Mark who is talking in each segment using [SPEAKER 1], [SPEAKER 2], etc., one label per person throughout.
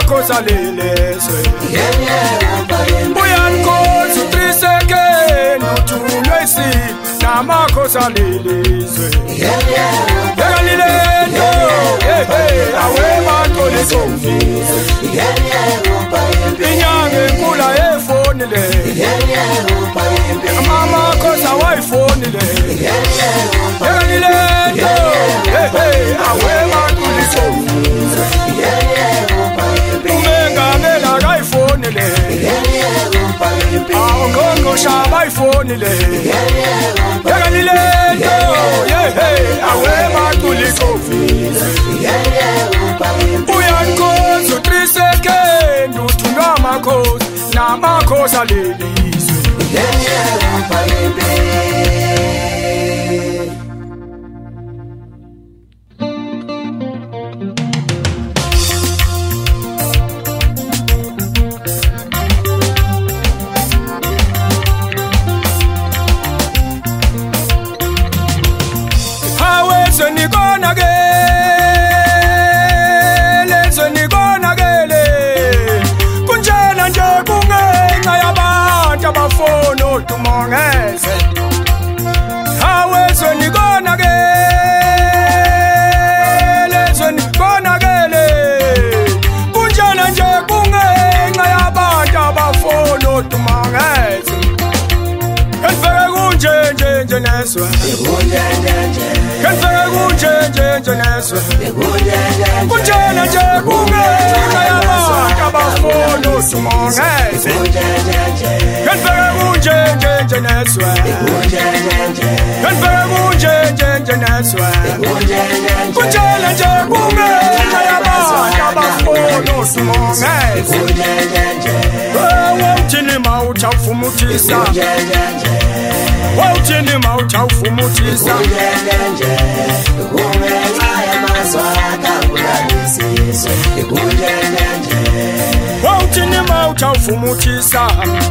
[SPEAKER 1] namakhosi lelizwe uyankosi utriseke nuthunywe isiphi namakhosi lelizwe ekalilento awe bantu lesomfisi inyanga enkula efonile amakhosi awayifonile ekalilento awe bantu lesomfisi umengamela akayifonile awukhongosha abayifonile ekalilento awe bantu lesomfisi uyankosi utriseke nduthunga amakhosi namakhosi alelizwe tumongeze hawezwe nikonakele kunjena nje kungenxa yabantu abafuna tumongeze kanifeke kunje neswe kanifeke kunje neswe kunjena nje kungenxa yabantu abafuna tumongeze kanifeke kunje neswe kanifeke kunje neswe kunjena nje kungenxa yabantu abafuna tumongeze wawuthini mawuthafumutisa wawuthini mawuthafumutisa wawuthini mawuthafumutisa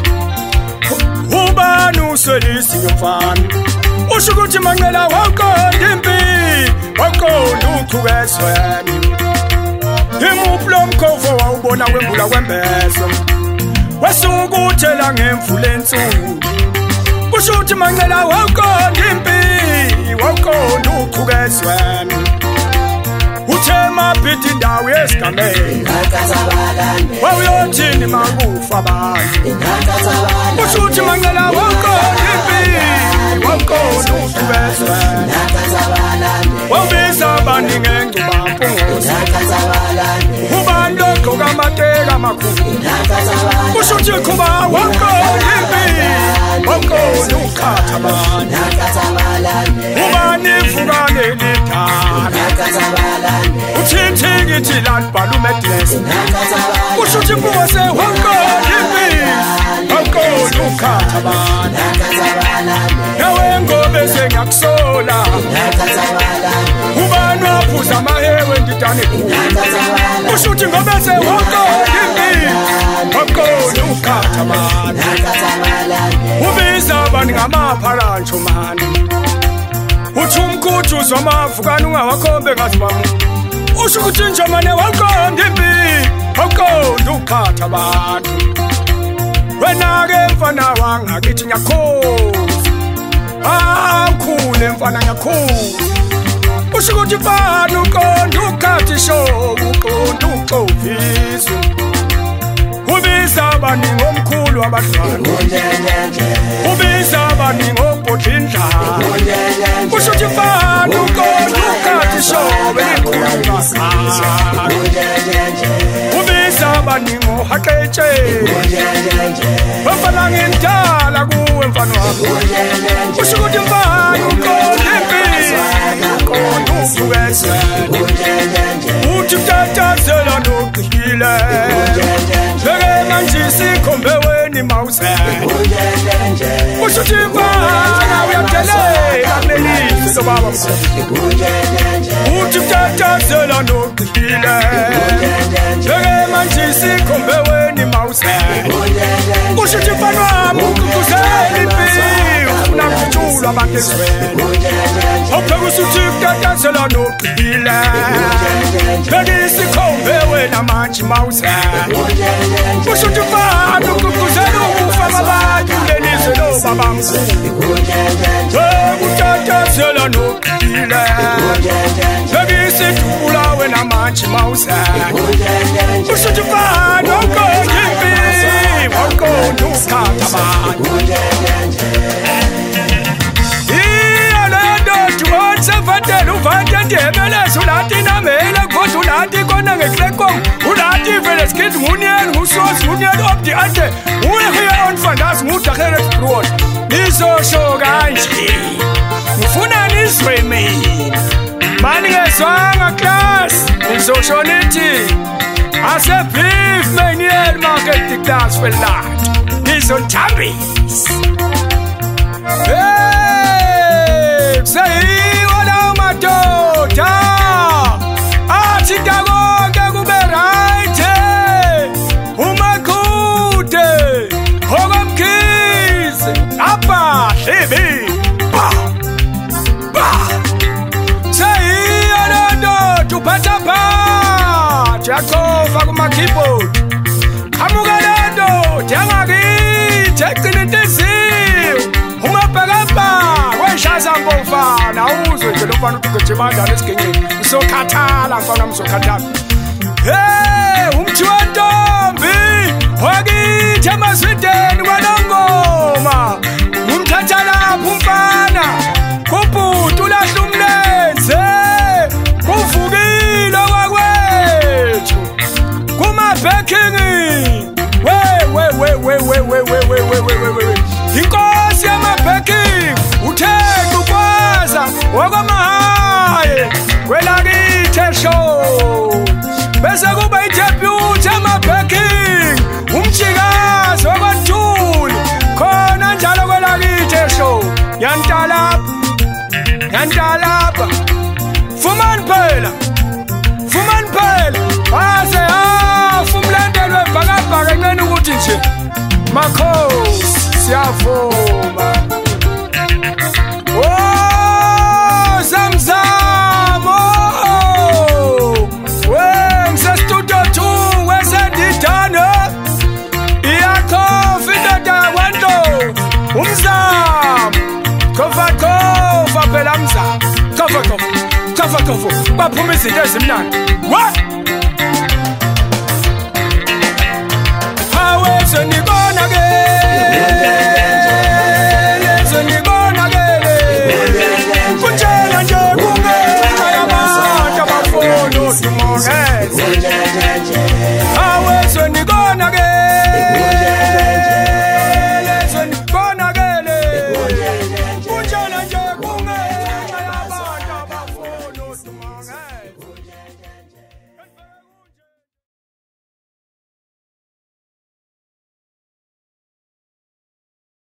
[SPEAKER 1] ubani uselisi yomfana usho ukuthi manqela wawuqonda impi wawuqonda uqhubezweni imuphi lo mkhovo wawubona kwembula kwembezo wasukuthela ngemvula ensundu kusho ukuthi manqela wawuqonda impi wawuqonda uqhubezweni uthema phithi indawo yesigameni wawuyothini makufa abantu kusho ukuthi manqela wawuqonda impi wawuqonda uqhubezweni wawubiza abaningi engcubampunguzi ubani logqoka amateka amakhulu kusho ukuthi qhuba wawuqonda impi wawuqonda ukukhatha abantu ubani ivukane lidala uthinthikithi lalibhala umedresi kusho ukuthi impungose wawuqonda impi wawuqonda ukukhatha abantu nawe ngobe sengiyakusola ubani waphuza amahewe ndidane kusho ukuthi ngobe sewawuqonda impi wawuqonda ukukhatha abantu ubiza abantu ngamapharantsho mani uthi umkhuthuzo amavukane ungawakhombe ngazi bami usho ukuthi njomane wawuqonda impi wawuqonda ukukhatha abantu wena-ke mfana wangakithi ngiyakhoza awukhule mfana ngiyakhoza usho ukuthi mfana uqonda ukukhatha ishowu uqonda uxovizwe ubiza abaningi omkhulu abadlwana ubiza abaningi obhodla indlala kusho ukuthi mfana uqonda ukukhatha ishowu elikhuluma ubiza abaningi ohaqetsheni bafana ngindala kuwe mfana wami kusho ukuthi mfana uqonda impi uqonda uqhubezweni uthi kutatazela nogqile beke manje sikhombe weni mawuzele kusho ukuthi mfana uyadelela kulelizwe lobaba uthi kutatazela nogqile beke manje sikhombe weni mawuzele kusho ukuthi mfana wami ugqugquzela impi ufuna kuthula abantu ezweni awupheka usuthi kutatazela nogqile beke sikhombe wena manje mawuza kusho ukuthi ufana ukuguzela ukufa abantu lelizwe lo babamkhulu ukutatazela noqile sekisithula wena manje mawuza kusho ukuthi ufana uqondimbi waqonda ukukhatha abantu Savatelu vanja ndebele sulati na mele sulati kona ngeklekom ulati vele skid munien musos munien op die ante hoe hier on vandaag moet de gerrit brood niso so kanje ngifuna nizweme mani ngeswanga class niso nithi ase beef meniel market class velat niso tambis say madoda athi konke kube right umakude okomkhize apha hlebi ba sayiyona tuphatha pha Jacob kuma keyboard amuka lento yangakithi egcina inhliziyo umabhakabha weshaza mbofana uzwe nje lofana ukuthi mandla esigenyeni usokhathala mfana msokhathala umthi wentombi wakithi emaswideni kwanongoma umthatha lapho umfana kubhutu lahla umlenze kuvukile kwakwethu kumabhekingi we inkosi yamabhekingi utheka ukwaza wakwamahaye kwelakithe show bese kuba i-debut amabhekingi umjikazi wakwaDuli khona njalo kwelakithe show yantalapha fumani phela waze umlandelwe bhakabhaka encane ukuthi nje makhosi siyavuma Zamzamo ngisestudio 2 wesendidane iyakhofa indoda kwanto umzamo khova phela mzamo khova baphuma izinto ezimnandi hawe nibona ke